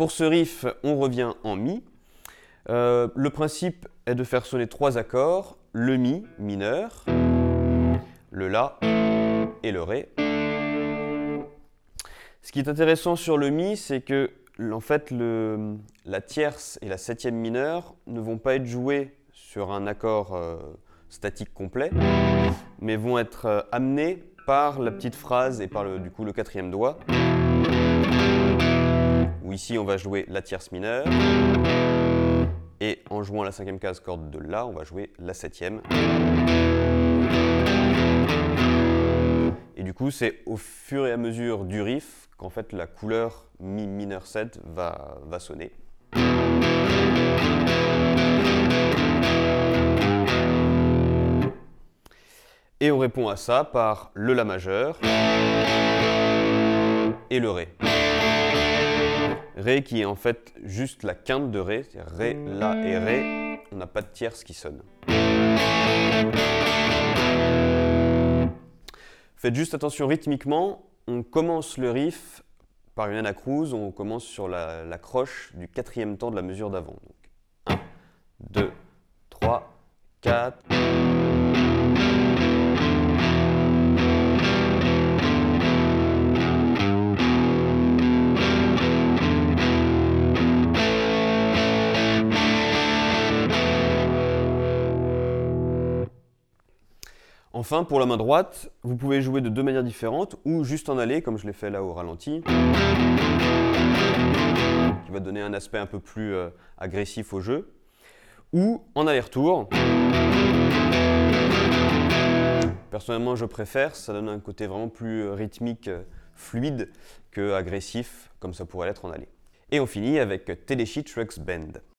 Pour ce riff, on revient en Mi. Le principe est de faire sonner 3 accords, le Mi mineur, le La et le Ré. Ce qui est intéressant sur le Mi, c'est que en fait, la tierce et la septième mineure ne vont pas être jouées sur un accord statique complet, mais vont être amenées par la petite phrase et par du coup le quatrième doigt, où ici on va jouer la tierce mineure, et en jouant la cinquième case corde de La, on va jouer la septième. Et du coup, c'est au fur et à mesure du riff qu'en fait la couleur Mi mineur 7 va sonner. Et on répond à ça par le La majeur et le Ré. Ré qui est en fait juste la quinte de Ré, c'est-à-dire Ré, La et Ré, on n'a pas de tierce qui sonne. Faites juste attention rythmiquement, on commence le riff par une anacrouse, on commence sur la croche du quatrième temps de la mesure d'avant. 1, 2, 3, 4... Enfin, pour la main droite, vous pouvez jouer de 2 manières différentes, ou juste en aller, comme je l'ai fait là au ralenti, qui va donner un aspect un peu plus agressif au jeu, ou en aller-retour. Personnellement, je préfère, ça donne un côté vraiment plus rythmique, fluide, que agressif, comme ça pourrait l'être en aller. Et on finit avec Tedeschi Trucks Band.